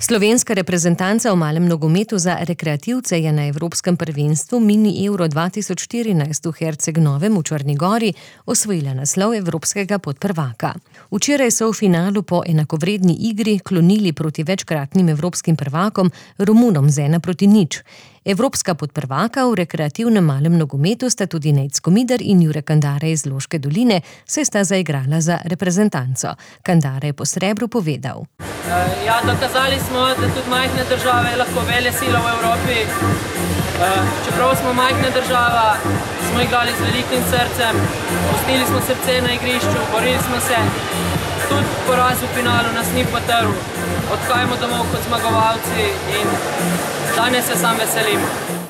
Slovenska reprezentanca v malem nogometu za rekreativce je na Evropskem prvenstvu Mini Euro 2014 v Herceg-Novem v Črni Gori osvojila naslov evropskega podprvaka. Včeraj so v finalu po enakovredni igri klonili proti večkratnim evropskim prvakom Romunom z 1-0. Evropska podprvaka v rekreativnem malem nogometu sta tudi Nejc Komider in Jure Kandare iz Loške doline, saj sta zaigrala za reprezentanco. Kandare je po srebru povedal. Dokazali smo, da tudi majhne države lahko velesila v Evropi. Čeprav smo majhna država, smo igrali z velikim srcem, pustili smo srce na igrišču, borili smo se. Tudi poraz v finalu nas ni potrl. Odhajamo domov kot zmagovalci in danes se sam veselim.